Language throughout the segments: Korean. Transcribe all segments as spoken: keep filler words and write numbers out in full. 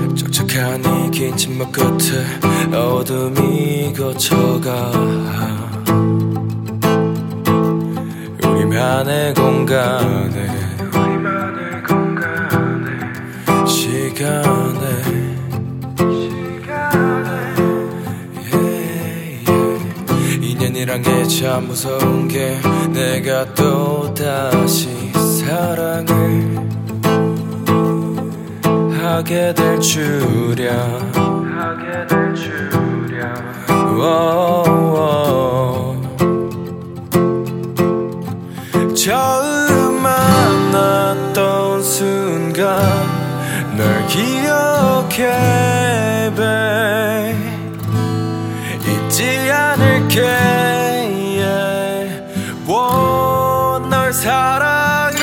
촉촉한 이 긴 침묵 끝에 어둠이 거쳐가 우리만의 공간에 우리만의 공간에 시간에 시간에 yeah, yeah. 인연이란 게 참 무서운 게 내가 또 다시 사랑을 하게 될 줄이야 하게 될 줄이야 처음 만났던 순간 널 기억해 babe 잊지 않을게 yeah. 오, 널 사랑해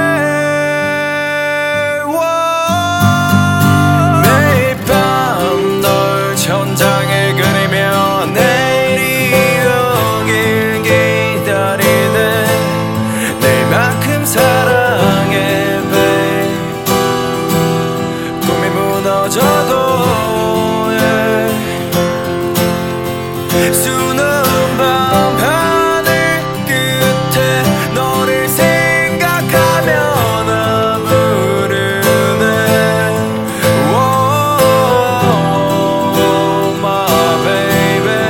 매일 밤 널 천장에 그리며 내일이 오길 기다리네 내일만큼 사랑해 babe 꿈이 무너져도 yeah. 수놓은 밤 하늘 끝에 너를 생각하며 나 부르네 oh, my baby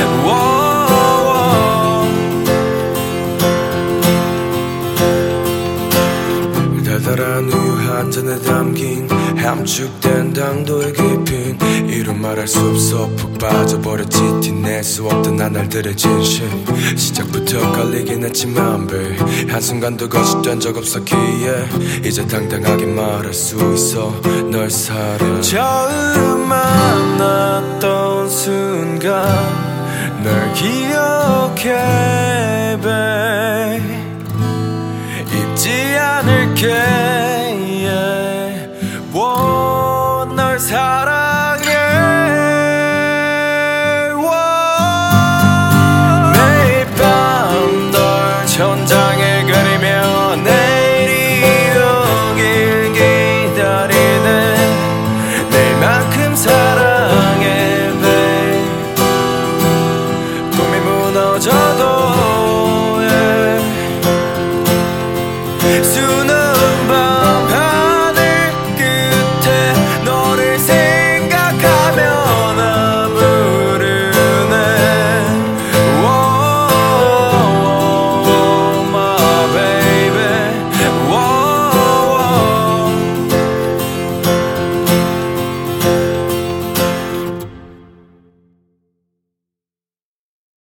oh. 달달한 우유 한 잔에 담긴 함축된 당도의 깊이는 이루 말할 수 없어 푹 빠져버렸지 티낼 수 없던 나날들의 진심 시작부터 걸리긴 했지만 babe 한순간도 거짓된 적 없었기에 이제 당당하게 말할 수 있어 널 사랑해 처음 만났던 순간 널 기억해 babe 잊지 않을게 yeah. 오, 널 사랑해